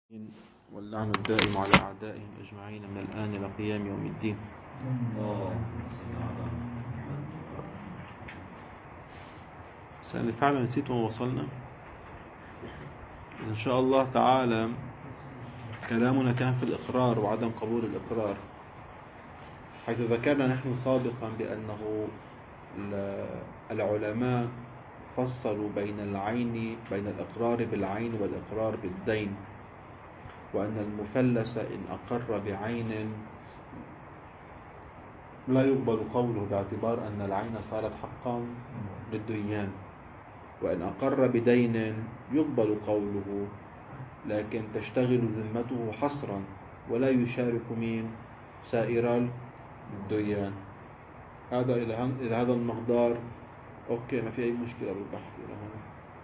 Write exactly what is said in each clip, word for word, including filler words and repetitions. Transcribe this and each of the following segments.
واللعن الدائم على أعدائهم أجمعين من الآن إلى قيام يوم الدين. سألني فعلا نسيت وما وصلنا. إن شاء الله تعالى كلامنا كان في الإقرار وعدم قبول الإقرار، حيث ذكرنا نحن سابقا بأنه العلماء فصلوا بين العين بين الإقرار بالعين والإقرار بالدين، وأن المفلس إن أقر بعين لا يقبل قوله باعتبار أن العين صارت حقا للديان، وإن أقر بدين يقبل قوله لكن تشتغل ذمته حصرا ولا يشارك من سائر الديان. هذا إلى هذا المقدار أوكي، ما في أي مشكلة بالبحث إلى هنا.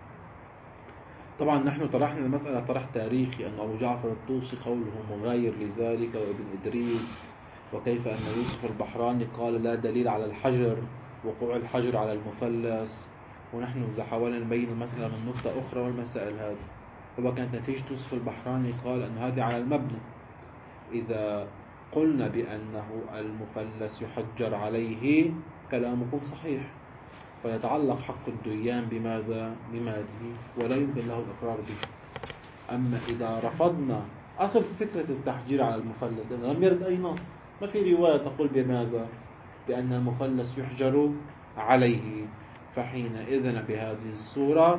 طبعا نحن طرحنا المسألة طرح تاريخي أن أبو جعفر الطوسي قوله مغاير لذلك، وابن إدريس، وكيف أن يوسف البحراني قال لا دليل على الحجر، وقوع الحجر على المفلس، ونحن حاولنا نبين المسألة من نقطة أخرى والمسائل هذه. وكانت نتيجة يوسف البحراني قال أن هذه على المبنى، إذا قلنا بأنه المفلس يحجر عليه كلامكم صحيح، فيتعلق حق الديان بماذا؟ بماله، ولا يمكن له الإقرار به. أما إذا رفضنا أصل فكرة التحجير على المفلس، لأنه لم يرد أي نص، ما في رواية تقول بماذا؟ بأن المفلس يحجر عليه، فحينئذ بهذه الصورة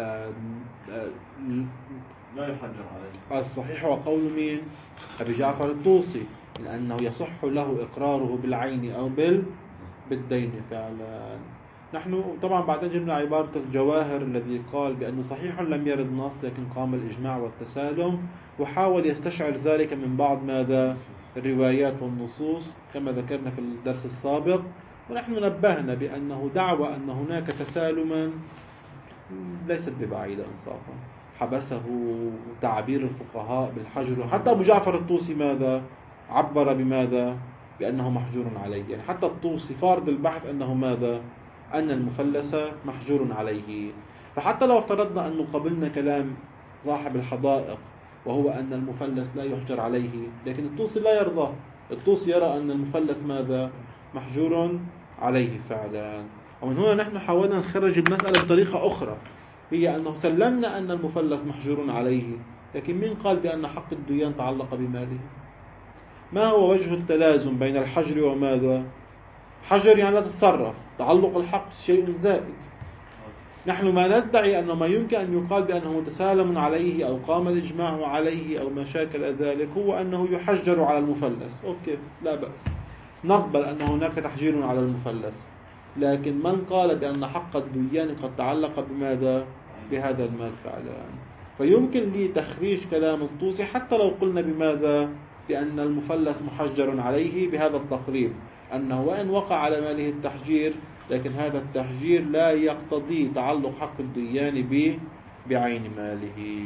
لا يحجر عليه. الصحيح وقول مين؟ أبي جعفر الطوسي، لأنه يصح له إقراره بالعين أو بال بالدين فعلا. نحن طبعا بعدين جبنا عبارة الجواهر الذي قال بأنه صحيح لم يرد نص لكن قام الإجماع والتسالم، وحاول يستشعر ذلك من بعض ماذا؟ الروايات والنصوص كما ذكرنا في الدرس السابق. ونحن نبهنا بأنه دعوى أن هناك تسالما ليست ببعيدة إنصافا، حبسه تعبير الفقهاء بالحجر. حتى أبو جعفر الطوسي ماذا؟ عبر بماذا؟ بأنه محجور عليه. يعني حتى الطوسي فارض البحث أنه ماذا؟ أن المفلس محجور عليه. فحتى لو افترضنا أنه قبلنا كلام صاحب الحدائق وهو أن المفلس لا يحجر عليه، لكن الطوسي لا يرضى. الطوسي يرى أن المفلس ماذا؟ محجور عليه فعلا. ومن هنا نحن حاولنا نخرج المسألة بطريقة أخرى، هي أنه سلمنا أن المفلس محجور عليه، لكن من قال بأن حق الديان تعلق بماله؟ ما هو وجه التلازم بين الحجر وماذا؟ حجر يعني لا تتصرف، تعلق الحق شيء زائد. نحن ما ندعي أنه ما يمكن أن يقال بأنه متسالم عليه أو قام الإجماع عليه أو ما شاكل ذلك، هو أنه يحجر على المفلس. أوكي، لا بأس، نقبل أن هناك تحجير على المفلس، لكن من قال بأن حق الديان قد تعلق بماذا؟ بهذا المال فعلا. فيمكن لي تخريج كلام الطوسي حتى لو قلنا بماذا؟ بأن المفلس محجر عليه بهذا التقريب، أنه وإن وقع على ماله التحجير لكن هذا التحجير لا يقتضي تعلق حق الديان ب بعين ماله.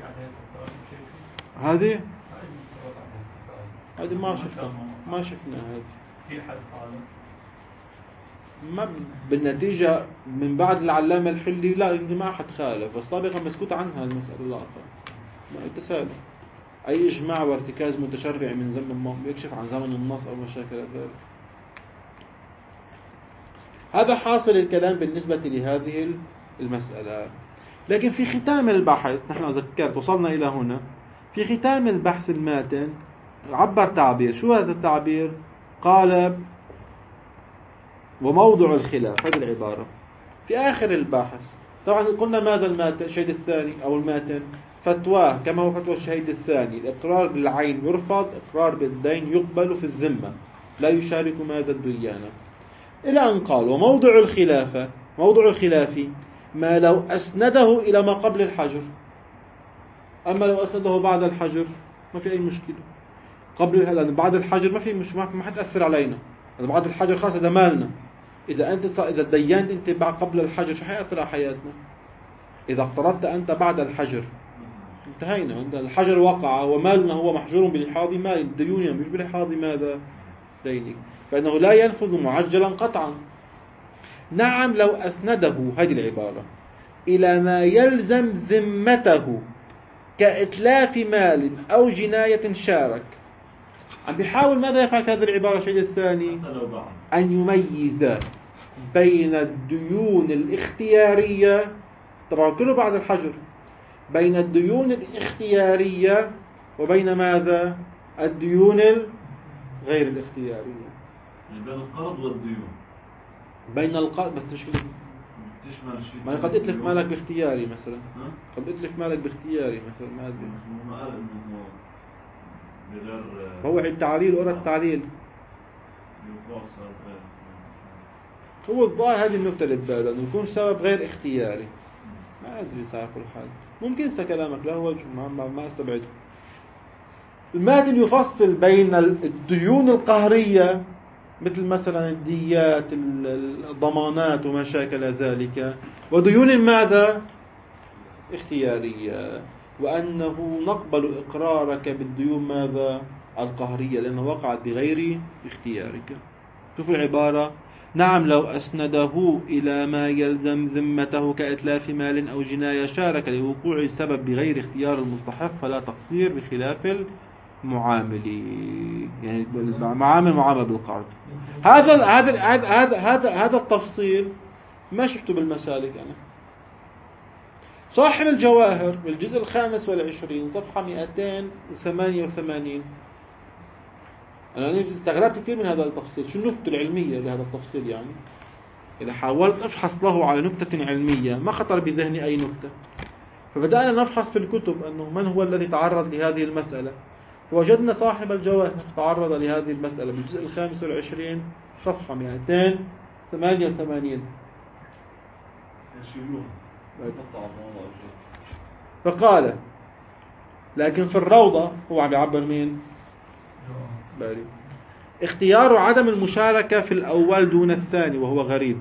هذه هذه ما شفنا ما شفنا هذه في حد قال ما بالنتيجة من بعد العلامة الحلي لا يمكن ما أحد خالف، بس سابقا مسكوت عنها المسألة لا ما التسالم. أي إجماع وارتكاز متشرع من زمن يكشف عن زمن النص أو مشاكل ذلك. هذا حاصل الكلام بالنسبة لهذه المسألة. لكن في ختام البحث نحن ذكرت وصلنا إلى هنا، في ختام البحث الماتن عبر تعبير. شو هذا التعبير؟ قال وموضع الخلاف، هذه العبارة في آخر البحث. طبعا قلنا ماذا الماتن؟ الشهيد الثاني أو الماتن فتواه كما هو فتوى الشهيد الثاني، الإقرار بالعين يرفض، إقرار بالدين يقبل في الذمة، لا يشارك ماذا؟ الديانة. إلى أن قال وموضع الخلافة، موضع الخلاف ما لو أسنده إلى ما قبل الحجر، أما لو أسنده بعد الحجر ما في أي مشكلة. قبل لأن بعد الحجر ما في مش ما حتأثر علينا، بعد الحجر خلاص هذا مالنا. إذا أنت إذا دينت أنت بعد قبل الحجر شو حيأثر على حياتنا؟ إذا اقترضت أنت بعد الحجر انتهينا، عند الحجر وقع ومالنا هو محجور بلحاظ مال ديوننا مش بلحاظ ماذا؟ دينك، فإنه لا ينفذ معجلا قطعا. نعم لو أسنده هذه العبارة إلى ما يلزم ذمته كإتلاف مال أو جناية شارك. عم بيحاول ماذا يفعل في هذه العبارة الشيء الثاني؟ أن يميز بين الديون الاختيارية، طبعا كله بعد الحجر، بين الديون الاختيارية وبين ماذا؟ الديون غير الاختيارية. بين القرض والديون. بين القرض بس تشكل تشمل شيء. ما قد اتلف مالك باختياري مثلا. قد اتلف مالك باختياري مثلا ما ادري. ما قال انه بغير. هو عند تعليل ورا التعليل. هو الظاهر هذه النكتة اللي بباله انه يكون سبب غير اختياري. ما ادري صار كل حال. ممكن انسى كلامك لا هو ما ما استبعده. الماتن يفصل بين الديون القهرية مثل مثلا الديات الضمانات وما شاكل ذلك، وديون ماذا؟ اختيارية، وأنه نقبل إقرارك بالديون ماذا؟ القهرية لأنه وقعت بغير اختيارك. شوف العبارة: نعم لو أسنده إلى ما يلزم ذمته كإتلاف مال أو جناية شارك لوقوع السبب بغير اختيار المستحق فلا تقصير بخلاف المعامل، يعني معامل معامل بالقرض. هذا هذا هذا هذا هذا التفصيل ما شفته بالمسالك أنا. صاحب الجواهر بالجزء الخامس والعشرين صفحة مئتين وثمانية وثمانين، أنا استغربت كثير من هذا التفصيل. شو النكتة العلمية لهذا التفصيل؟ يعني إذا حاولت أفحص له على نكتة علمية ما خطر بذهني أي نكتة، فبدأنا نبحث في الكتب أنه من هو الذي تعرض لهذه المسألة، وجدنا صاحب الجواهر تعرض لهذه المسألة بالجزء الخامس والعشرين صفحة مئتين وثمانية وثمانين. فقال: لكن في الروضة هو عم يعبر مين؟ بالي. اختيار عدم المشاركة في الأول دون الثاني وهو غريب.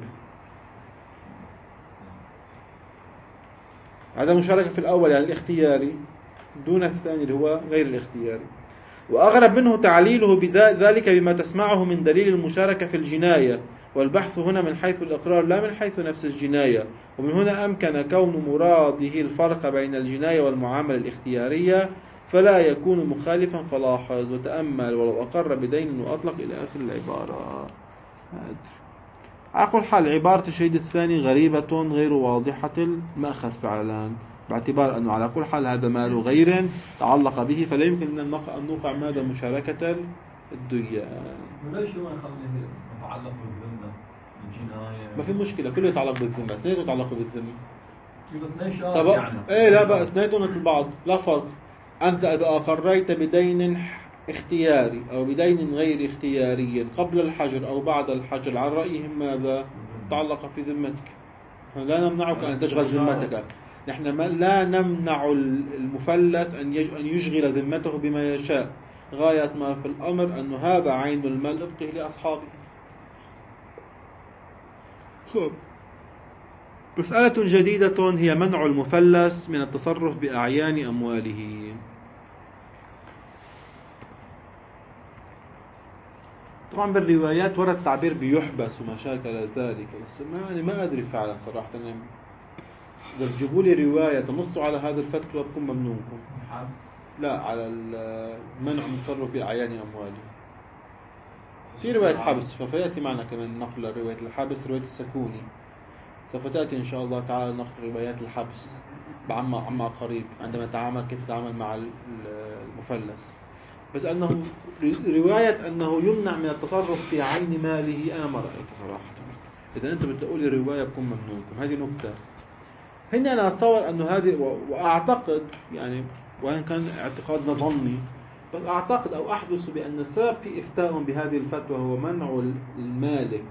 عدم المشاركة في الأول يعني الاختياري دون الثاني اللي هو غير الاختياري. وأغرب منه تعليله بذلك بما تسمعه من دليل المشاركة في الجناية، والبحث هنا من حيث الإقرار لا من حيث نفس الجناية، ومن هنا أمكن كون مراده الفرق بين الجناية والمعاملة الاختيارية فلا يكون مخالفا. فلاحظ وتأمل ولو أقر بدين وأطلق إلى آخر العبارة. على كل حال عبارة الشهيد الثاني غريبة غير واضحة المأخذ فعلا، باعتبار أنه على كل حال هذا مال غير تعلق به فلا يمكن أن نوقع ماذا؟ مشاركة الديان. ليش ما يخليه متعلق بالذمة الجناية؟ ما في مشكلة، كله يتعلق بالذمة، اثنين يتعلقوا بالذمة. بس ليش يعني ايه لا بقى اثنين مثل بعض لا فرق. أنت إذا أقريت بدين اختياري أو بدين غير اختياري قبل الحجر أو بعد الحجر عن رأيهم ماذا؟ تعلق في ذمتك. لا نمنعك أن تشغل ذمتك، نحن لا نمنع المفلس أن يشغل ذمته بما يشاء، غاية ما في الأمر أن هذا عين المال ابقه لأصحابه. خب. مسألة جديدة هي منع المفلس من التصرف بأعيان أمواله. طبعا بالروايات ورد التعبير بيحبس وما شاكل ذلك، بس ما يعني ما أدري فعلا صراحة. إذا تجيبوا لي رواية تنص على هذا الفتوى بكون ممنونكم. لا، على المنع من التصرف بأعيان أمواله. في رواية حبس، فيأتي معنا كمان نقل رواية الحبس، رواية السكوني. سوف تأتي إن شاء الله تعالى نقل روايات الحبس بعما عما قريب عندما نتعامل كيف نتعامل مع المفلس. بس أنه رواية أنه يمنع من التصرف في عين ماله أنا ما رأيت صراحة. إذا أنتم بتقولوا لي رواية بكون ممنونكم. هذه نكتة. هنا أنا أتصور أنه هذه، وأعتقد يعني وإن كان اعتقادنا ظني، بس أعتقد أو أحدث بأن السبب في إفتاء بهذه الفتوى هو منع المالك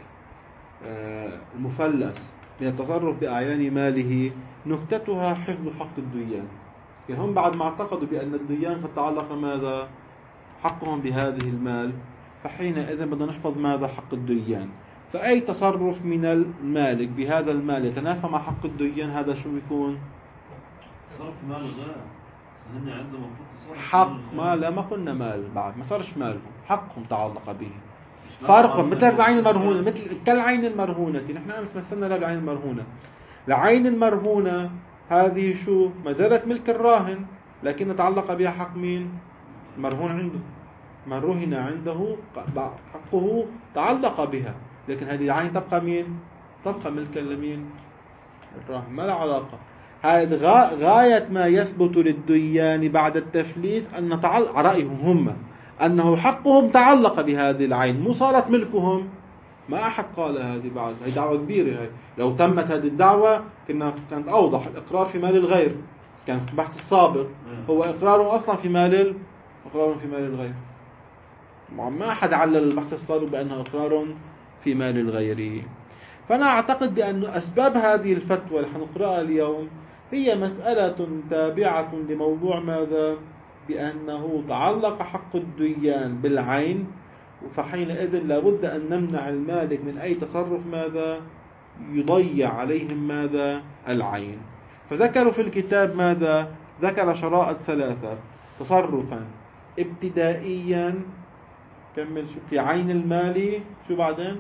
المفلس من التصرف بأعيان ماله. نكتتها حفظ حق الديان. يعني هم بعد ما اعتقدوا بأن الديان قد تعلق ماذا؟ حقهم بهذه المال، فحينئذ بدنا نحفظ ماذا؟ حق الديان. فأي تصرف من المالك بهذا المال يتنافى مع حق الديان هذا شو بيكون؟ صرف مال غير. هن عندهم حق مال. لا ما قلنا مال، بعد ما صارش مالهم، حقهم تعلق به. فرق مثل العين المرهونة، مثل كالعين المرهونة. نحن أمس مثلنا لها بالعين المرهونة. العين المرهونة هذه شو؟ ما زالت ملك الراهن، لكن تعلق بها حق مين؟ مرهون عنده. من رهن عنده حقه تعلق بها، لكن هذه العين تبقى مين؟ تبقى ملكا لمين؟ الراهن. ما له علاقة. هذا غاية ما يثبت للديان بعد التفليس أن نتعلق رأيهم هم أنه حقهم تعلق بهذه العين، مو صارت ملكهم. ما أحد قال هذه بعد، هي دعوة كبيرة. هي لو تمت هذه الدعوة كنا كانت أوضح. الإقرار في مال الغير كان في البحث السابق هو إقراره أصلا في مال إقرار في مال الغير. ما أحد علل البحث السابق بأنه إقرار في مال الغير. فأنا أعتقد بأن أسباب هذه الفتوى اللي حنقرأها اليوم هي مسألة تابعة لموضوع ماذا؟ بأنه تعلق حق الديان بالعين، فحينئذ لابد أن نمنع المالك من أي تصرف ماذا؟ يضيع عليهم ماذا؟ العين. فذكروا في الكتاب ماذا؟ ذكر شرائط ثلاثة: تصرفا ابتدائيا، كمل شو في عين المال، شو بعدين؟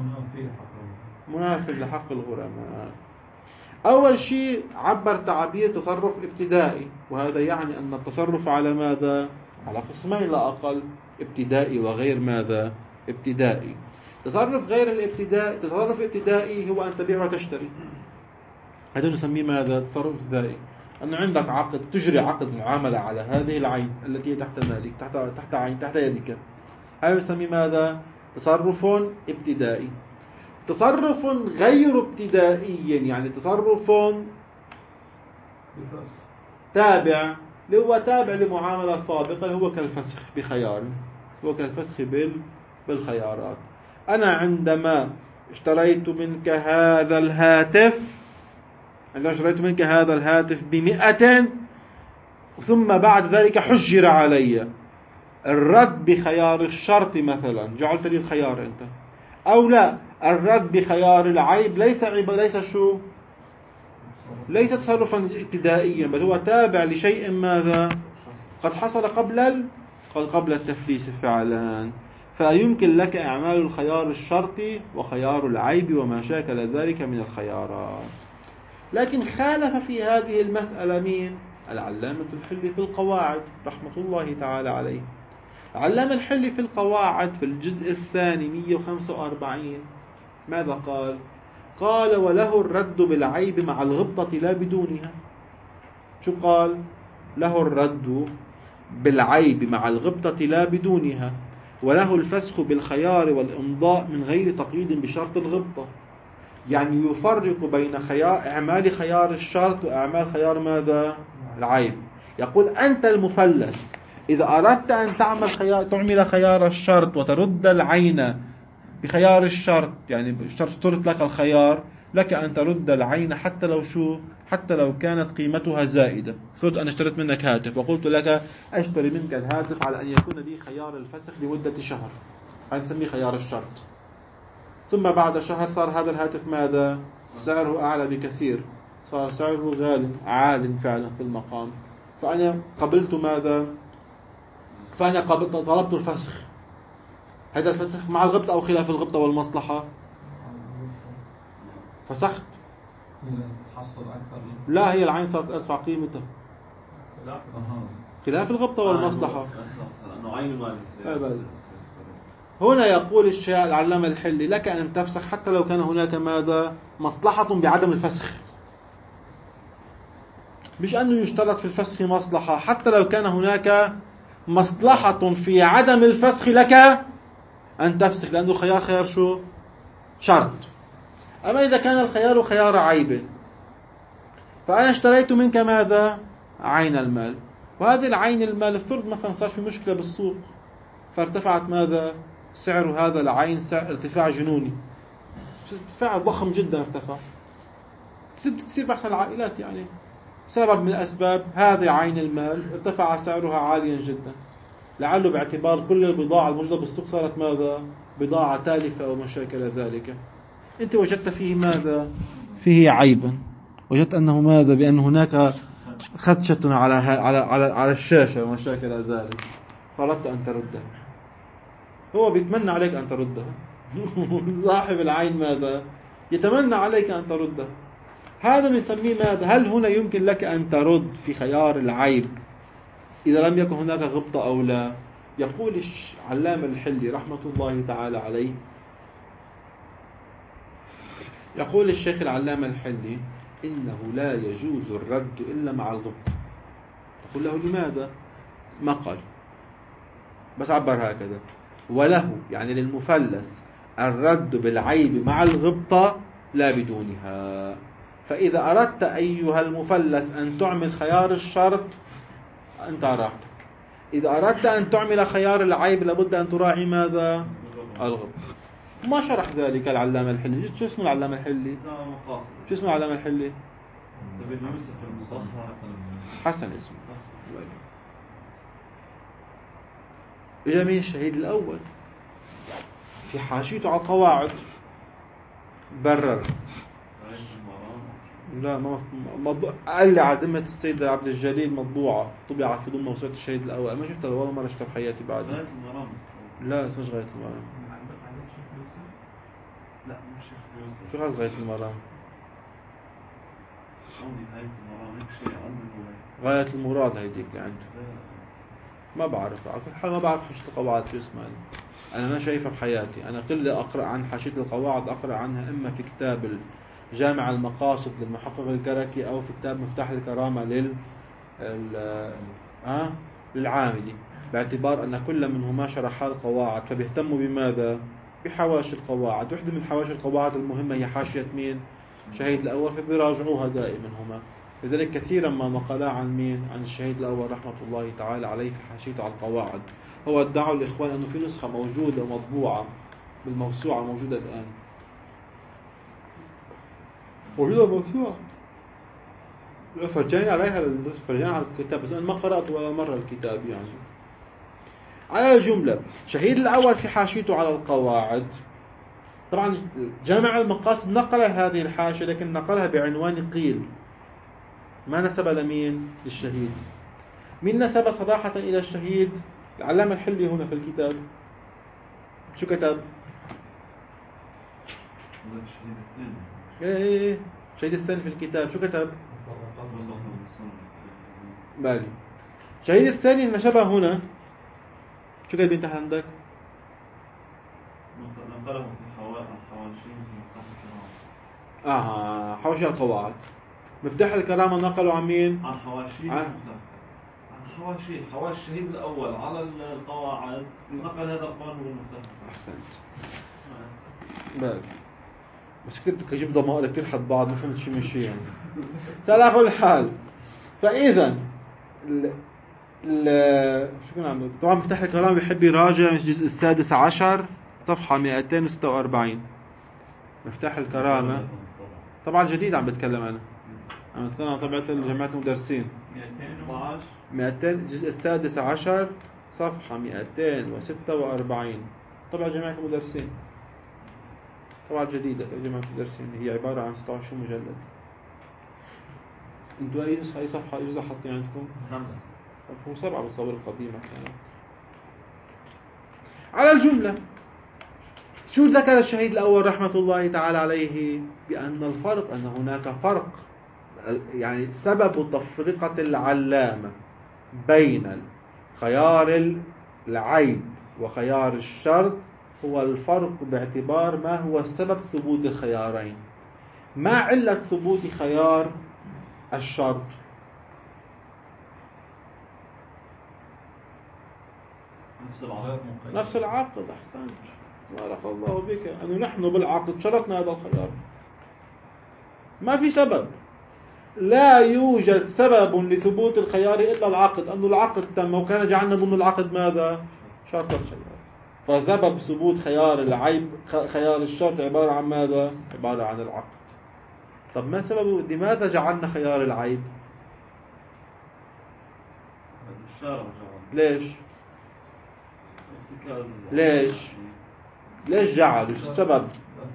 منافي لحق الغرماء. أول شيء عبر تعبير تصرف ابتدائي، وهذا يعني أن التصرف على ماذا؟ على قسمين لا أقل: ابتدائي وغير ماذا؟ ابتدائي. تصرف غير الابتدائي، تصرف ابتدائي هو أن تبيع وتشتري. هذا نسميه ماذا؟ تصرف ابتدائي. أن عندك عقد، تجري عقد معاملة على هذه العين التي تحت مالك، تحت تحت عين تحت يدك. هذا نسميه ماذا؟ تصرف ابتدائي. تصرف غير ابتدائي يعني تصرف تابع، اللي هو تابع لمعاملة سابقة، هو كالفسخ بخيار، هو كالفسخ بالخيارات. أنا عندما اشتريت منك هذا الهاتف عندما اشتريت منك هذا الهاتف بمئة، ثم بعد ذلك حجر علي الرد بخيار الشرط مثلا، جعلت لي الخيار أنت، أو لا، الرد بخيار العيب ليس عيب، ليس شو؟ ليس تصرفا ابتدائيا، بل هو تابع لشيء ماذا؟ قد حصل قبل ال... قبل التفليس فعلا. فيمكن لك إعمال الخيار الشرطي وخيار العيب وما شاكل ذلك من الخيارات. لكن خالف في هذه المسألة مين؟ العلامة الحلي في القواعد رحمة الله تعالى عليه. علامة الحلي في القواعد في الجزء الثاني مئة وخمسة وأربعين ماذا قال؟ قال: وله الرد بالعيب مع الغبطة لا بدونها. شو قال؟ له الرد بالعيب مع الغبطة لا بدونها، وله الفسخ بالخيار والإمضاء من غير تقييد بشرط الغبطة. يعني يفرق بين خيار إعمال خيار الشرط وإعمال خيار ماذا؟ العيب. يقول: أنت المفلس إذا أردت أن تعمل خيار تعمل خيار الشرط وترد العين بخيار الشرط، يعني اشترط لك الخيار، لك أن ترد العين حتى لو شو؟ حتى لو كانت قيمتها زائدة. صرت أنا اشتريت منك هاتف وقلت لك أشتري منك الهاتف على أن يكون لي خيار الفسخ لمدة شهر، هذا نسميه خيار الشرط. ثم بعد شهر صار هذا الهاتف ماذا؟ سعره أعلى بكثير، صار سعره غالي عال فعلا في المقام. فأنا قبلت ماذا؟ فأنا قبلت طلبت الفسخ. هذا الفسخ مع الغبطة أو خلاف الغبطة والمصلحة؟ فسخت. لا، هي العين صارت أدفع قيمتها. خلاف الغبطة والمصلحة. هنا يقول الشيخ العلامة الحلي: لك أن تفسخ حتى لو كان هناك ماذا؟ مصلحة بعدم الفسخ. مش أنه يشترط في الفسخ مصلحة، حتى لو كان هناك مصلحة في عدم الفسخ لك أن تفسخ، لأنه الخيار خيار شو؟ شرط. أما إذا كان الخيار خيار عيب، فأنا اشتريت منك ماذا؟ عين المال، وهذه العين المال افترض مثلا صار في مشكلة بالسوق، فارتفعت ماذا؟ سعر هذا العين سعر ارتفاع جنوني، ارتفاع ضخم جدا ارتفع. تصير بحث العائلات يعني سبب من الأسباب هذه عين المال ارتفع سعرها عاليا جدا، لعله باعتبار كل البضاعة الموجودة بالسوق صارت ماذا؟ بضاعة تالفة أو مشاكل ذلك. أنت وجدت فيه ماذا؟ فيه عيبا، وجدت أنه ماذا؟ بأن هناك خدشة على على على على الشاشة ومشاكل ذلك، فأردت أن تردها. هو بيتمنى عليك أن تردها. صاحب العين ماذا؟ يتمنى عليك أن تردها. هذا نسميه ماذا؟ هل هنا يمكن لك أن ترد في خيار العيب إذا لم يكن هناك غبطة أو لا. يقول علامة الحلي رحمة الله تعالى عليه، يقول الشيخ العلامة الحلي إنه لا يجوز الرد إلا مع الغبطة. تقول له لماذا؟ ما قال، بس عبر هكذا: وله يعني للمفلس الرد بالعيب مع الغبطة لا بدونها. فإذا أردت أيها المفلس أن تعمل خيار الشرط أنت راحتك، إذا أردت أن تعمل خيار العيب لابد أن تراعي ماذا؟ الغبطة. ما شرح ذلك العلامة الحلي. شو اسمه العلامة الحلي؟ شو اسمه العلامة الحلي؟ حسن اسمه. إجا مين الشهيد الأول في حاشيته على القواعد برر. لا ما مطبوع، قال لي على ذمة السيد عبد الجليل مطبوعة طبعت في ضمن موسوعة الشهيد الأول. ما شفتها ولا مرة شفتها في حياتي بعد. لا اسمش غاية المرام. لا مش شيخ شو غاية المرام؟ غاية المراد هيديك اللي عنده. ما بعرف على كل حال، ما بعرف حاشية القواعد شو اسمها. أنا ما شايفها بحياتي. أنا كل أقرأ عن حاشية القواعد أقرأ عنها إما في كتاب جامع المقاصد للمحقق الكركي أو في كتاب مفتاح الكرامة لل آه للعاملي، باعتبار أن كل منهما شرح القواعد فبيهتموا بماذا؟ بحواشي القواعد. واحدة من حواشي القواعد المهمة هي حاشية مين؟ شهيد الأول، فبيراجعوها دائما هما. لذلك كثيرا ما نقلا عن مين؟ عن الشهيد الأول رحمة الله تعالى عليه في حاشيته على القواعد. هو ادعوا الإخوان أنه في نسخة موجودة مطبوعة بالموسوعة موجودة الآن، موجودة موسوعة. فرجاني عليها، فرجاني على الكتاب، بس أنا ما قرأت ولا مرة الكتاب يعني. على الجملة شهيد الأول في حاشيته على القواعد، طبعا جامع المقاصد نقل هذه الحاشية لكن نقلها بعنوان قيل، ما نسب لمين؟ للشهيد. من نسب صراحة إلى الشهيد؟ العلامة الحلي هنا في الكتاب شو كتب؟ ايه ايه الشهيد الثاني في الكتاب شو كتب؟ بالي الشهيد الثاني النشبه هنا شو كتب تحت عندك؟ نقله في حواشي اه حواشي القواعد. مفتاح الكرامة نقلوا عن مين؟ عن حواشي عن حواشي حواشي الشهيد الأول على القواعد، نقل هذا القانون المفتاح. أحسنت. بالي بس كنت أجيب ضمائر كتير حد بعض، ما فهمت شو من شو يعني. على كل حال، فإذا ال ال شو كنا عم طبعا مفتاح الكرامة بيحب يراجع الجزء السادس عشر صفحة مئتين وستة وأربعين. مفتاح الكرامة طبعا جديد عم بتكلم أنا. عم بتكلم عن طبعة جماعة المدرسين. مئتين الجزء السادس عشر صفحة مئتين وستة وأربعين طبعا جماعة المدرسين، طبعا جديدة في جماعة المدرسين، هي عبارة عن ستة وعشرين مجلد. انتوا أي نسخة أي صفحة أي جزء حاطين عندكم؟ خمس. هو سبعة بالصور القديمة كانت. على الجملة شو ذكر الشهيد الأول رحمة الله تعالى عليه؟ بأن الفرق أن هناك فرق، يعني سبب تفرقة العلامة بين خيار العيب وخيار الشرط هو الفرق باعتبار ما هو سبب ثبوت الخيارين. ما علة ثبوت خيار الشرط؟ نفس العقد. نفس العقد. أحسنت، بارك الله بك. أنه نحن بالعقد شرطنا هذا الخيار. ما في سبب، لا يوجد سبب لثبوت الخيار إلا العقد، أنه العقد تم وكان جعلنا ضمن العقد ماذا؟ شرط الخيار. فسبب ثبوت خيار العيب خيار الشرط عبارة عن ماذا؟ عبارة عن العقد. طب ما سبب لماذا جعلنا خيار العيب؟ ليش؟ ليش؟ ليش جعلوا؟ شو السبب؟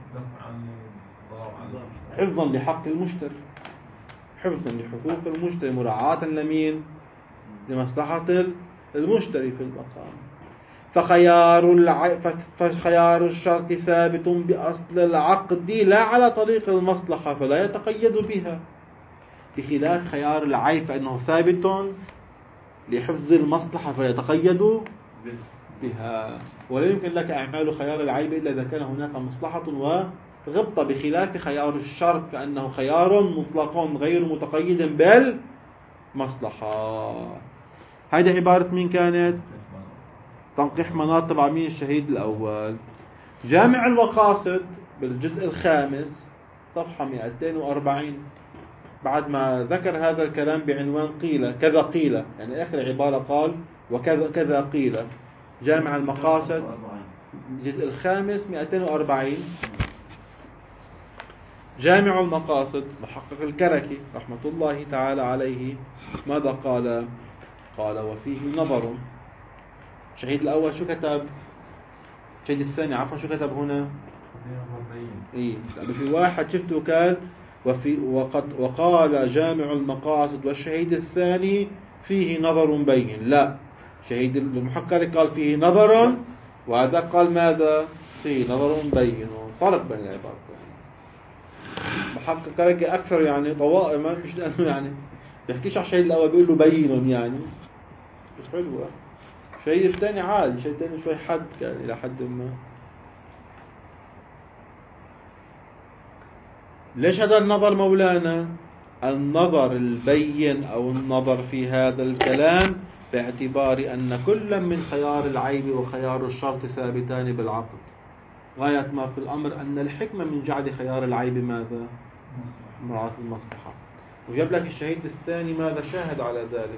حفظا لحق المشتري، حفظا لحقوق المشتري، مراعاة لمين؟ لمصلحة المشتري في المقام. فخيار الع... فخيار الشرط ثابت بأصل العقد لا على طريق المصلحة فلا يتقيد بها، بخلاف خيار العيب فإنه ثابت لحفظ المصلحة فيتقيد بها. ولا يمكن لك إعمال خيار العيب إلا إذا كان هناك مصلحة وغبطة، بخلاف خيار الشرط كأنه خيار مطلق غير متقيد بالمصلحة. هذه عبارة مين كانت؟ تنقيح مناط تبع مين؟ الشهيد الأول. جامع المقاصد بالجزء الخامس صفحة مئتين وأربعين، بعد ما ذكر هذا الكلام بعنوان قيل كذا قيل، يعني آخر عبارة قال وكذا كذا قيل. جامع المقاصد الجزء الخامس مئتين وأربعين. جامع المقاصد محقق الكركي رحمة الله تعالى عليه ماذا قال؟ قال وفيه نظر. الشهيد الأول شو كتب؟ الشهيد الثاني عفوا شو كتب هنا؟ إيه، لأنه في واحد شفته قال وفي وقد وقال جامع المقاصد والشهيد الثاني فيه نظر بين. لا، شهيد المحقق قال فيه نظر، وهذا قال ماذا؟ فيه نظر بين. فرق بين العبارتين. محقق كركي أكثر يعني طوائما، مش لأنه يعني بيحكيش على الشهيد الأول بيقول له بين، يعني مش حلوة. الشهيد الثاني عادي، الشهيد الثاني شوي حد يعني إلى حد ما. ليش هذا النظر مولانا؟ النظر البين أو النظر في هذا الكلام باعتبار أن كل من خيار العيب وخيار الشرط ثابتان بالعقد. غاية ما في الأمر أن الحكمة من جعل خيار العيب ماذا؟ مراعاة المصلحة. وجاب لك الشهيد الثاني ماذا شاهد على ذلك؟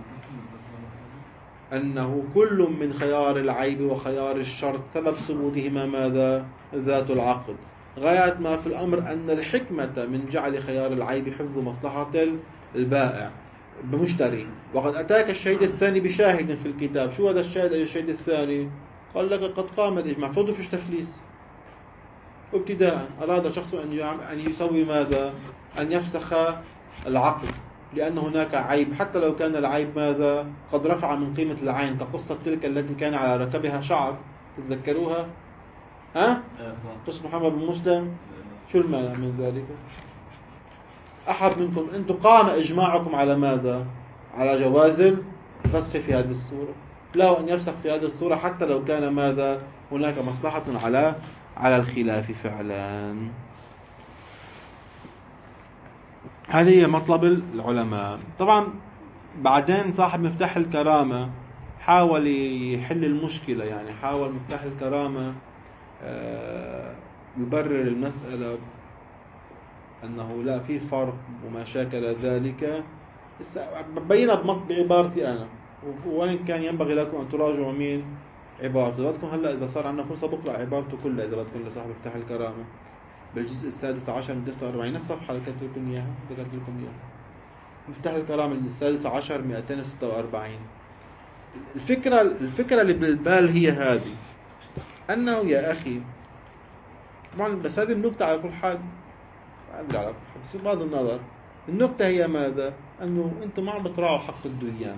أنه كل من خيار العيب وخيار الشرط سبب ثبوتهما ماذا؟ ذات العقد. غاية ما في الأمر أن الحكمة من جعل خيار العيب حفظ مصلحة البائع بمشتري. وقد أتاك الشهيد الثاني بشاهد في الكتاب. شو هذا الشاهد أي الشهيد الثاني؟ قال لك قد قام الإجماع، فرض فيش تفليس. ابتداء أراد شخص أن يسوي ماذا؟ أن يفسخ العقد لأن هناك عيب، حتى لو كان العيب ماذا؟ قد رفع من قيمة العين، كقصة تلك التي كان على ركبها شعر، تتذكروها؟ ها؟ قصة محمد بن مسلم. شو المعنى من ذلك؟ أحد منكم أنتم قام إجماعكم على ماذا؟ على جواز الفسخ في هذه الصورة. له أن يفسخ في هذه الصورة حتى لو كان ماذا؟ هناك مصلحة على على الخلاف فعلا. هذه هي مطلب العلماء. طبعا بعدين صاحب مفتاح الكرامة حاول يحل المشكلة، يعني حاول مفتاح الكرامة يبرر المسألة أنه لا في فرق وما شاكل ذلك. ببينها بعبارتي أنا، وين كان ينبغي لكم أن تراجعوا مين؟ عبارته. بدكم هلا إذا صار عندنا فرصة بقرأ عبارته كلها إذا بدكم لصاحب مفتاح الكرامة بالجزء السادس عشر من ستة وأربعين، نفس الصفحة اللي كتبت لكم إياها كتبت لكم إياها. مفتاح الكرامة الجزء السادس عشر مئتين وستة وأربعين. الفكرة الفكرة اللي بالبال هي هذه، أنه يا أخي طبعا بس هذه النكتة على كل حال عندي على كل حال، بس بغض النظر النكتة هي ماذا؟ أنه أنتم ما عم بتراعوا حق الديان.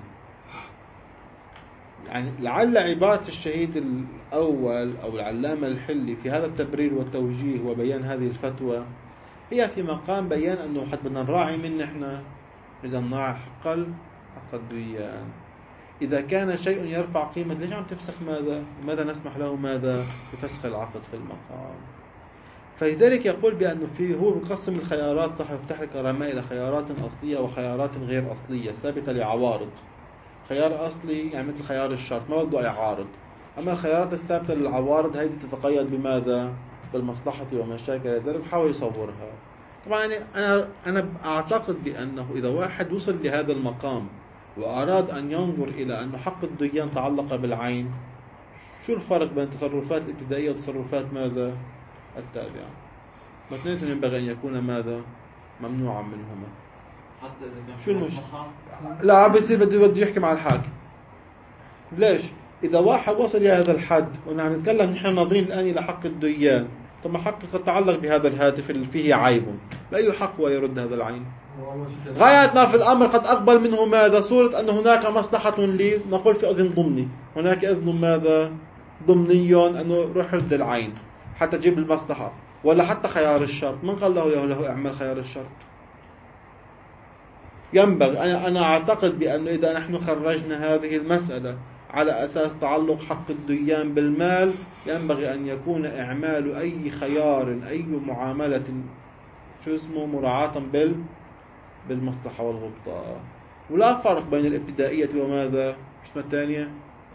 يعني لعل عبارة الشهيد الأول أو العلامة الحلي في هذا التبرير والتوجيه وبيان هذه الفتوى هي في مقام بيان أنه حد بدنا نراعي من نحن إذا نراعي حق حق الديان. إذا كان شيء يرفع قيمة ليش عم تفسخ ماذا؟ ماذا نسمح له ماذا؟ بفسخ العقد في المقام. فلذلك يقول بأنه فيه هو بقسم الخيارات صاحب مفتاح الكرامة إلى خيارات أصلية وخيارات غير أصلية ثابتة لعوارض. خيار أصلي يعني مثل خيار الشرط ما بده يعارض، أما الخيارات الثابتة للعوارض هذه تتقيد بماذا؟ بالمصلحة وما شاكل ذلك. بحاول يصورها. طبعا أنا أنا أعتقد بأنه إذا واحد وصل لهذا المقام وأراد أن ينظر إلى أن حق الديان تعلق بالعين، شو الفرق بين التصرفات الابتدائية والتصرفات ماذا؟ التابعة. الاثنين ينبغي أن يكون ماذا؟ ممنوعا منهما. حتى إذا كان شو المشكلة؟ لا بصير بده بده يحكي مع الحاكم. ليش؟ إذا واحد وصل إلى هذا الحد ونحن نتكلم نحن ناظرين الآن إلى حق الديان، طب ما حق قد تعلق بهذا الهاتف اللي فيه عيب، بأي حق هو يرد هذا العين؟ غاية ما في الأمر قد أقبل منه ماذا؟ صورة أن هناك مصلحة لي، نقول في أذن ضمني، هناك أذن ماذا؟ ضمني أنه روح رد العين حتى تجيب المصلحة، ولا حتى خيار الشرط. من قال له له, له اعمل خيار الشرط؟ ينبغي أنا أنا أعتقد بأنه إذا نحن خرجنا هذه المسألة على أساس تعلق حق الديان بالمال، ينبغي أن يكون إعمال أي خيار أي معاملة شو اسمه مراعاة بال بالمصلحة والغبطة. ولا فرق بين الابتدائية وماذا اسمها الثانية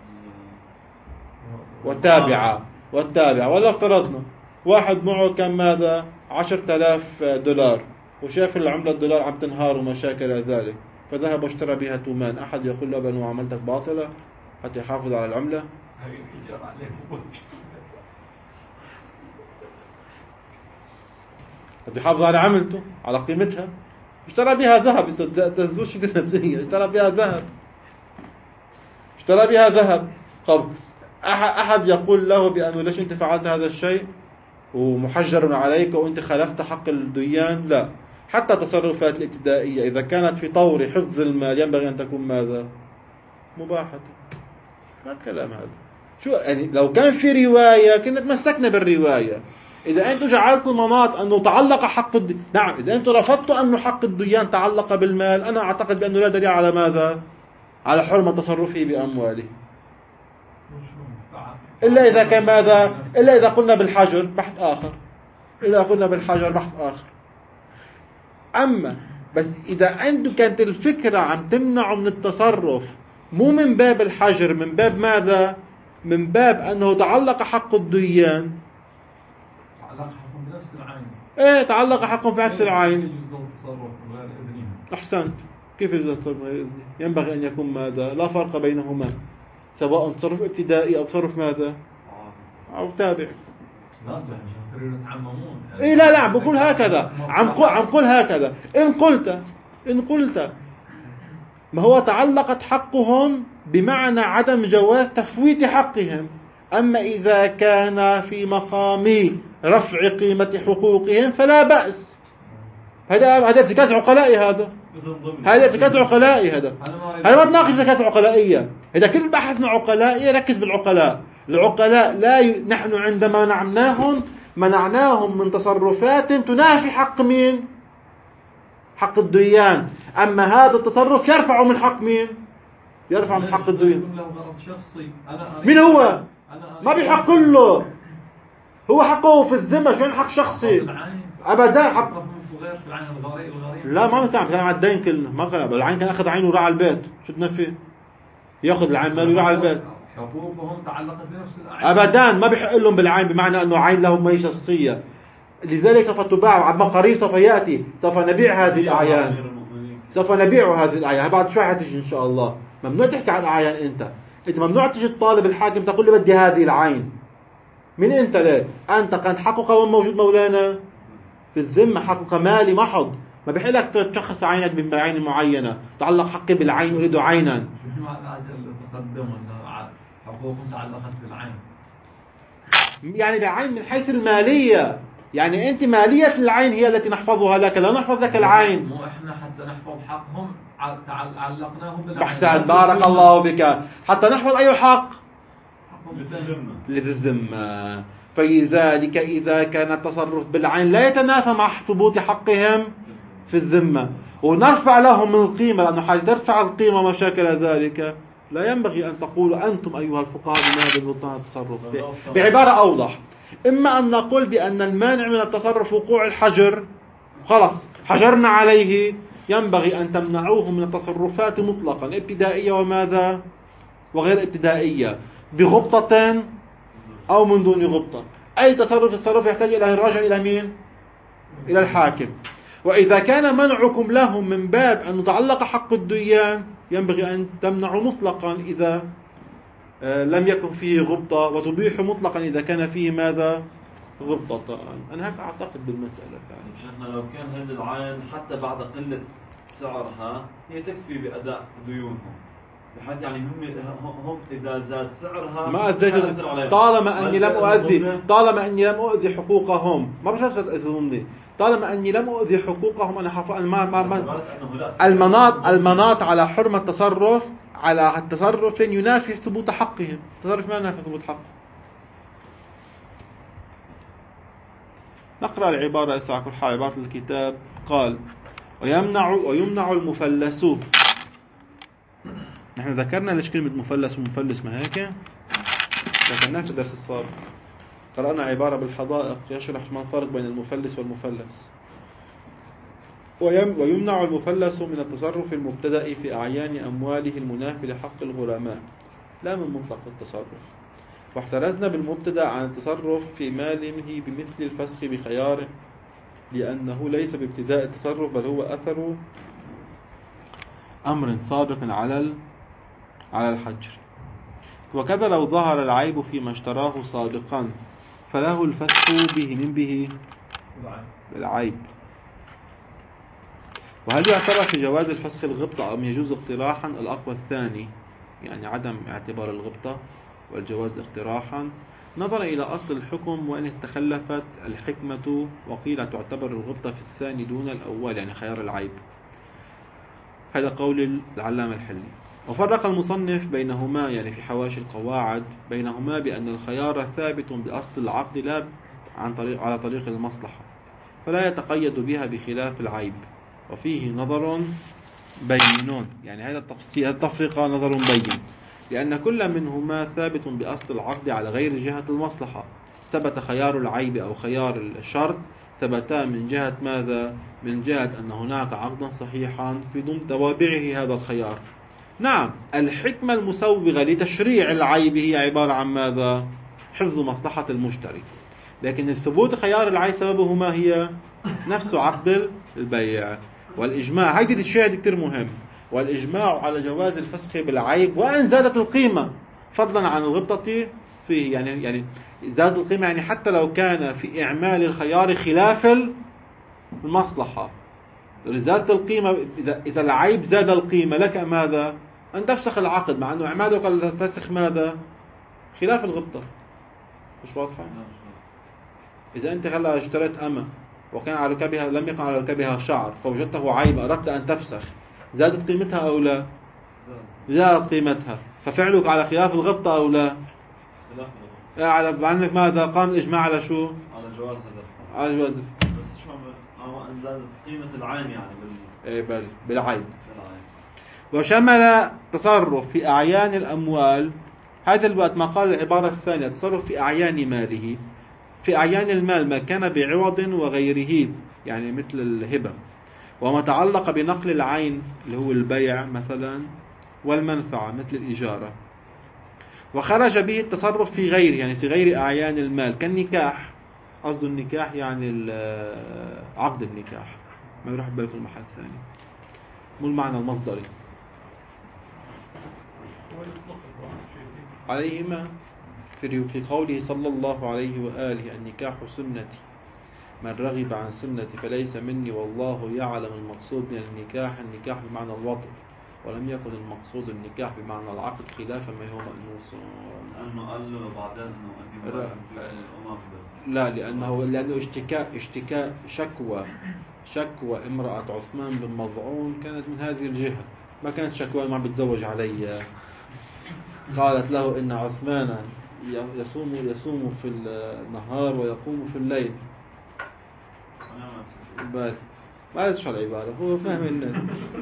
والتابعة والتابعة. ولا افترضنا واحد معه كان ماذا عشرة آلاف دولار وشاف العملة الدولار عم تنهار وما شاكل ذلك، فذهب واشترى بها تومان، أحد يقول له بأنه عملتك باطلة حتى يحافظ على العملة؟ حتى يحافظ على عملته على قيمتها. اشترى بها ذهب، تزوج كده نفسية، اشترى بها ذهب اشترى بها ذهب طب أحد يقول له بأنه ليش أنت فعلت هذا الشيء ومحجر عليك وأنت خالفت حق الديان؟ لا. حتى تصرفات الابتدائية إذا كانت في طور حفظ المال ينبغي أن تكون ماذا مباحة. ما الكلام هذا؟ شو يعني لو كان في رواية كنا تمسكنا بالرواية. إذا أنتم جعلتوا مناط أنه تعلق حق الد... نعم إذا أنتم رفضتوا أنه حق الديان تعلق بالمال، أنا أعتقد بأنه لا دليل على ماذا؟ على حرمة تصرفه بأمواله، إلا إذا كان ماذا؟ إلا إذا قلنا بالحجر بحث آخر إذا قلنا بالحجر بحث آخر. أما بس إذا أنتم كانت الفكرة عم تمنعوا من التصرف مو من باب الحجر، من باب ماذا؟ من باب أنه تعلق حق الديان. تعلق حقهم بنفس العين. إيه تعلق حقهم في نفس العين. يجوز لهم التصرف غير إذنهم. أحسنت. كيف يجوز التصرف غير إذنهم؟ ينبغي أن يكون ماذا؟ لا فرق بينهما، سواء تصرف ابتدائي أو تصرف ماذا؟ أو تابع. لا يتعممون. إيه لا لا بقول هكذا، عم قول عم قول هكذا. إن قلت إن قلت ما هو تعلقت حقهم بمعنى عدم جواز تفويت حقهم. أما إذا كان في مقام رفع قيمة حقوقهم فلا بأس. هذا هذا ارتكاز عقلائي، هذا هذا ارتكاز عقلائي، هذا هذا ما تناقش ارتكاز عقلائية. إذا كل بحثنا عقلائي ركز بالعقلاء. العقلاء لا ي... نحن عندما منعناهم منعناهم من تصرفات تنافي حق مين؟ حق الديان. أما هذا التصرف يرفع من حق مين؟ يرفع من حق الديان. مين هو؟ ما بيحق كله، هو حقه في الذمة. شو حق شخصي؟ أبدا حق لا ما بتعرف كلام على الدين كله. ما كان العين كان أخذ عينه وراح على البيت، شو تنفي؟ يأخذ العين ماله وراح على البيت. حقوقهم تعلقت بنفس العين. أبدا ما بيحق لهم بالعين بمعنى أنه عين لهم معيشة شخصية. لذلك سوف تباع عن مقارير، سوف يأتي، سوف نبيع هذه الأعيان، سوف نبيع هذه الأعيان بعد شوي حتيجي إن شاء الله. ممنوع تحكي عن أعيان. أنت أنت ممنوع تجي الطالب الحاكم تقول له بدي هذه العين. من أنت ليه؟ أنت كان حقك وين موجود مولانا؟ في الذمة. حقك مالي محض، ما بيحق لك تشخص عينك بعين معينة. تعلق حقي بالعين أريد عينا. شو معنى التقدم حقوق تعلقت بالعين؟ يعني بالعين من حيث المالية. يعني أنت مالية العين هي التي نحفظها لك، لا نحفظ لك العين. مو إحنا حتى نحفظ حقهم علقناهم بالعين. بحسن بارك الله بك. حتى نحفظ أي حق؟ للذمة. فلذلك إذا كان التصرف بالعين لا يتنافى مع ثبوت حقهم في الذمة ونرفع لهم من القيمة، لأنه حاجة ترفع القيمة مشاكل ذلك، لا ينبغي أن تقولوا أنتم أيها الفقهاء بماذا بطلان التصرف. بعبارة أوضح، إما أن نقول بأن المانع من التصرف وقوع الحجر، خلاص حجرنا عليه، ينبغي أن تمنعوه من التصرفات مطلقا، ابتدائية وماذا وغير ابتدائية، بغبطة أو من دون غبطة. أي تصرف التصرف يحتاج إلى الرجع إلى مين؟ إلى الحاكم. وإذا كان منعكم لهم من باب أن يتعلق حق الديان ينبغي أن تمنعوا مطلقا إذا لم يكن فيه غبطة، وتبيح مطلقا إذا كان فيه ماذا؟ غبطة. أنا هيك أعتقد بالمسألة. يعني إحنا لو كان هذه العين حتى بعد قلة سعرها هي تكفي بأداء ديونهم، بحيث يعني هم هم إذا زاد سعرها ما أذيت، طالما أني لم أؤذي طالما أني لم أؤذي حقوقهم، ما بشرط تأذوني، طالما أني لم أؤذي حقوقهم أنا حف... ما ما ما المناط المناط على حرمة التصرف على التصرف ينافي ثبوت حقهم. التصرف ما ينافي ثبوت حقه. نقرأ العبارة إسعى كل حال. عبارة الكتاب قال: ويمنع ويمنع المفلس. نحن ذكرنا ليش كلمة مفلس ومفلس، ما هيك ذكرناها في الدرس السابق. قرأنا عبارة بالحدائق يشرح ما الفرق بين المفلس والمفلس. ويمنع المفلس من التصرف المبتدأ في أعيان أمواله المنافي لحق الغرماء لا من مطلق التصرف. واحترزنا بالمبتدأ عن التصرف في ماله بمثل الفسخ بخياره، لأنه ليس بابتداء التصرف بل هو أثر أمر سابق على على الحجر. وكذا لو ظهر العيب فيما اشتراه سابقا فله الفسخ به من به العيب. وهل يعتبر في جواز الفسخ الغبطة أم يجوز اقتراحا؟ الأقوى الثاني، يعني عدم اعتبار الغبطة والجواز اقتراحا، نظرا إلى أصل الحكم وإن تخلفت الحكمة، وقيل تعتبر الغبطة في الثاني دون الأول، يعني خيار العيب. هذا قول العلامة الحلي. وفرق المصنف بينهما، يعني في حواشي القواعد، بينهما بأن الخيار ثابت بأصل العقد لا عن طريق على طريق المصلحة، فلا يتقيد بها بخلاف العيب. وفيه نظر بين، يعني هذا التفصيل التفرقة نظر بين، لأن كل منهما ثابت بأصل العقد على غير جهة المصلحة. ثبت خيار العيب أو خيار الشرط ثبتا من جهة ماذا؟ من جهة أن هناك عقدا صحيحا في ضمن توابعه هذا الخيار. نعم، الحكمة المسوغة لتشريع العيب هي عبارة عن ماذا؟ حفظ مصلحة المشتري. لكن الثبوت خيار العيب سببه ما هي؟ نفس عقد البيع. والإجماع، هيدي الشيء كتير مهم، والإجماع على جواز الفسخ بالعيب وأن زادت القيمة فضلا عن الغبطة فيه. يعني يعني زادت القيمة يعني حتى لو كان في إعمال الخيار خلاف المصلحة. زادت القيمة إذا إذا العيب زاد القيمة لك ماذا؟ أن تفسخ العقد، مع أنه إعمالك الفسخ ماذا؟ خلاف الغبطة. مش واضحة؟ إذا أنت هلا اشتريت أمة وكان على ركبها لم يكن على ركبها شعر فوجدته عيب أردت أن تفسخ، زادت قيمتها أو لا؟ زادت قيمتها، ففعلك على خلاف الغبطة أو لا؟ على عنك ماذا؟ قام الإجماع على شو؟ على جواز هذا. على جواز. بس شو أو أن زادت قيمة العين يعني بال. إيه بل بالعيب. وشمل تصرف في أعيان الأموال، هذا الوقت ما قال العبارة الثانية تصرف في أعيان ماله، في أعيان المال ما كان بعوض وغيره، يعني مثل الهبة، وما تعلق بنقل العين اللي هو البيع مثلا، والمنفعة مثل الإجارة. وخرج به التصرف في غيره، يعني في غير أعيان المال كالنكاح، قصد النكاح يعني عقد النكاح، ما يروح بالكم المحل الثاني، مو المعنى المصدري. عليهما في قوله صلى الله عليه وآله النكاح سنتي من رغب عن سنتي فليس مني والله يعلم المقصود من النكاح النكاح بمعنى الوطء، ولم يكن المقصود النكاح بمعنى العقد خلافا ما هو مأنوس. لأنه قال له بعدين لا، لأنه لأنه اشتكاء اشتكاء شكوى شكوى امرأة عثمان بن مظعون كانت من هذه الجهة، ما كانت شكوى ما بتزوج علي. قالت له إن عثمان يصوم يصوم في النهار ويقوم في الليل. بس ما عرفش العبارة، هو فهم الناس.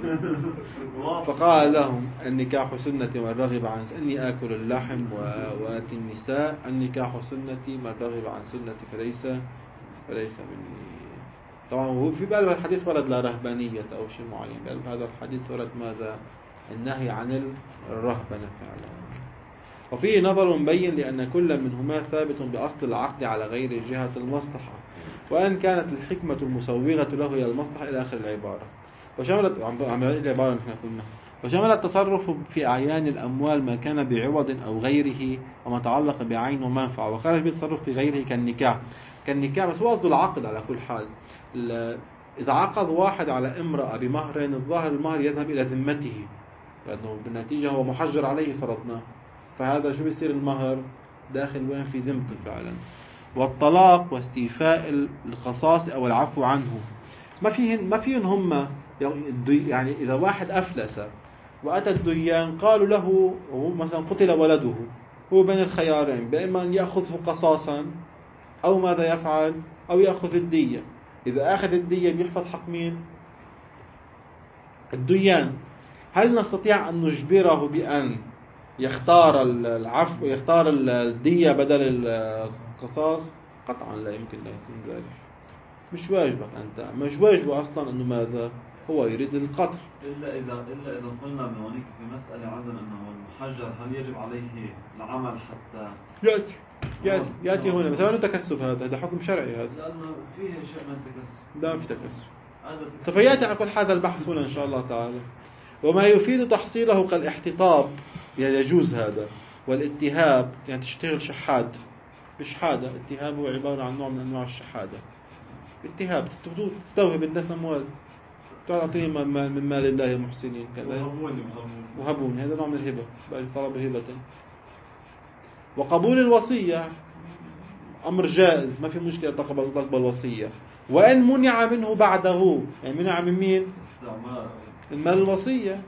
فقال لهم النكاح سنتي من رغب عن إني آكل اللحم وآتي النساء، النكاح سنتي من رغب عن سنتي فليس فليس مني. طبعا هو في بقلب الحديث ورد لا رهبانية أو شيء معين، بقلب هذا الحديث ورد ماذا؟ النهي عن الرهبنة فعلا. وفيه نظر مبين لأن كل منهما ثابت بأصل العقد على غير جهة المصلحة، وأن كانت الحكمة المسوغة له هي المصلحة إلى آخر العبارة. وشملت عم العبارة نحن قلنا وشمل التصرف في أعيان الأموال ما كان بعوض أو غيره وما تعلق بعين ومنفعة، وخرج بالتصرف في غيره كالنكاح كالنكاح بس هو قصده العقد على كل حال. إذا عقد واحد على امرأة بمهر، الظاهر المهر يذهب إلى ذمته لأنه بالنتيجة هو محجر عليه فرضنا، فهذا شو بيصير المهر؟ داخل وين؟ في ذمته فعلا. والطلاق واستيفاء القصاص أو العفو عنه ما فيهن ما فيهن هم، يعني إذا واحد أفلس وأتى الديان قالوا له مثلا قتل ولده، هو بين الخيارين، بإما أن يأخذه قصاصا أو ماذا يفعل؟ أو يأخذ الدية. إذا أخذ الدية بيحفظ حق مين؟ الديان، هل نستطيع أن نجبره بأن يختار العفو يختار الدية بدل القصاص؟ قطعا لا يمكن لا يكون ذلك. مش واجبك أنت، مش واجبه أصلا أنه ماذا هو يريد القتل. إلا إذا إلا إذا قلنا من هناك في مسألة عندنا أنه المحجر هل يجب عليه العمل حتى يأتي يأتي يأتي هنا مثلا تكسب، هذا هذا حكم شرعي هذا، لأنه فيه شيء من التكسب. لا في تكسب. فيأتي على كل هذا البحث هنا إن شاء الله تعالى. وما يفيد تحصيله كالاحتطاب يعني يجوز هذا، والاتهاب يعني تشتغل شحاد. بشحادة اتهاب هو عبارة عن نوع من أنواع الشحادة. اتهاب تستوهب الناس أموال، تعطيهم من مال الله محسنين كذا وهبوني، هذا نوع من الهبة بل طلب هبة. وقبول الوصية أمر جائز، ما في مشكلة تقبل تقبل وصية، وإن منع منه بعده يعني منع من مين؟ المال الوصية،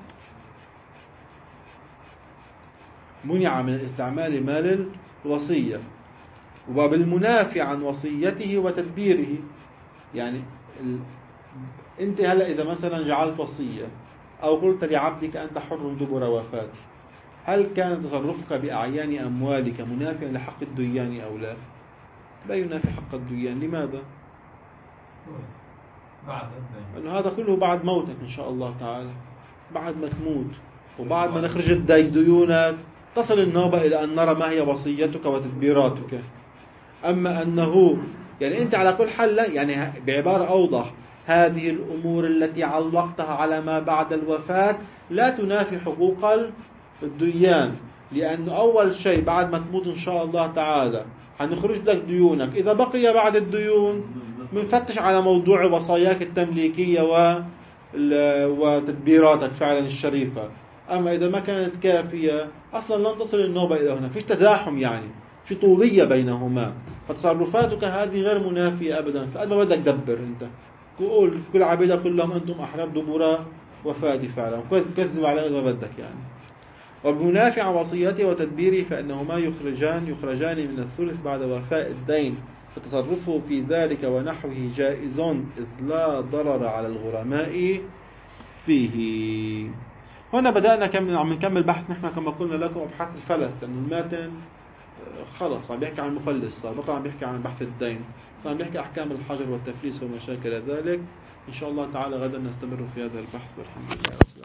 منع من استعمال مال الوصية. وبالمنافي عن وصيته وتدبيره يعني ال... أنت هلأ إذا مثلا جعلت وصية أو قلت لعبدك أنت حر دبر وفاتي، هل كان تصرفك بأعيان أموالك منافيا لحق الديان أو لا؟ لا ينافي حق الديان. لماذا؟ لأنه هذا كله بعد موتك إن شاء الله تعالى، بعد ما تموت وبعد ما نخرج ديونك تصل النوبة إلى أن نرى ما هي وصيتك وتدبيراتك. أما أنه يعني أنت على كل حال لا يعني بعبارة أوضح، هذه الأمور التي علقتها على ما بعد الوفاة لا تنافي حقوق الديان، لأنه أول شيء بعد ما تموت إن شاء الله تعالى هنخرج لك ديونك. إذا بقي بعد الديون بنفتش على موضوع وصاياك التمليكية وتدبيراتك فعلا الشريفة. أما إذا ما كانت كافية أصلا لن تصل النوبة إلى هنا، فيش تزاحم يعني، في طولية بينهما، فتصرفاتك هذه غير منافية أبدا. فقد ما بدك دبر أنت قول كل عبيدة كلهم أنتم أحرار دبراء وفادي فعلا كذب على ما بدك يعني. وبمنافع وصيته وتدبيره فإنهما يخرجان يخرجان من الثلث بعد وفاء الدين، فتصرفه في ذلك ونحوه جائز إذ لا ضرر على الغرماء فيه. هنا بدأنا كم عم نكمل بحث نحن كما قلنا لكم أبحاث الفلس، لأن الماتن خلص عم بيحكي عن المفلس، صار بطل عم بيحكي عن بحث الدين، صار عم بيحكي أحكام الحجر والتفليس ومشاكل ذلك. إن شاء الله تعالى غدا نستمر في هذا البحث والحمد لله.